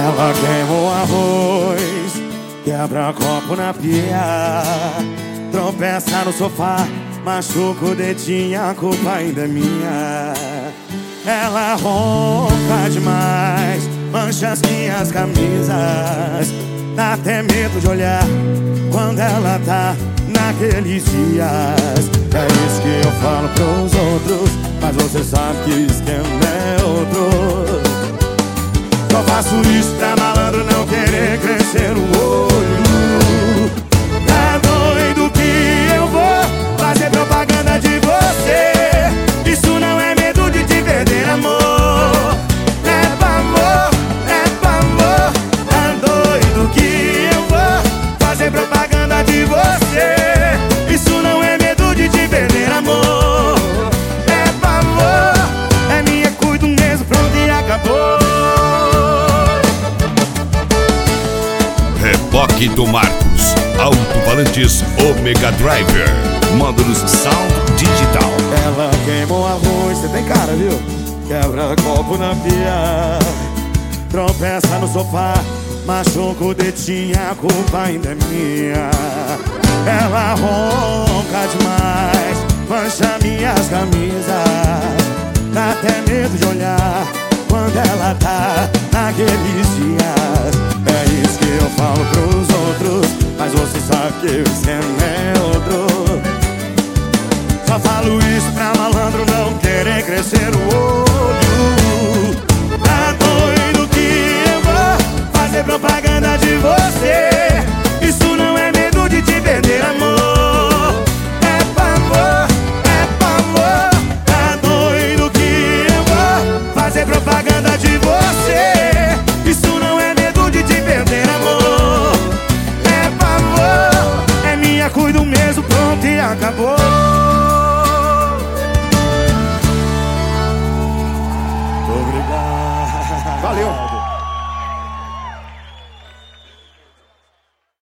Ela queima o arroz, quebra copo na pia, tropeça no sofá, machuca o dedinho, a culpa ainda é minha. Ela ronca demais, mancha as minhas camisas, dá até medo de olhar quando ela tá naqueles dias. É isso que eu falo pros outros, mas você sabe que o esquema é outro. Só faço isso pra malandro não querer crescer o olho. Tá doido que eu vou fazer propaganda de você? Isso não é medo de te perder, amor. É pavor, é pavor. Tá doido que eu vou fazer propaganda de você? Isso não é medo de te perder, amor. É pavor, é minha, cuido mesmo, pronto e acabou. Reboque do Marcos, alto-falantes Omega Driver, módulos Sound Digital. Ela queimou arroz, você tem cara, viu? Quebra copo na pia, tropeça no sofá, machuca o dedinho, a culpa ainda é minha. Ela ronca demais, mancha minhas camisas, dá até medo de olhar quando ela tá naqueles dias. É isso que eu falo pros outros, mas você sabe que o esquema é outro. Só falo isso pra malandro não querer crescer o olho. Tá doido que eu vou fazer propaganda de você? Isso não é medo de te perder, amor. É pavor, é pavor. Tá doido que eu vou fazer propaganda de você? Isso não é medo de te perder, amor. É pavor, é minha, cuido mesmo, pronto e acabou. Obrigado. Valeu.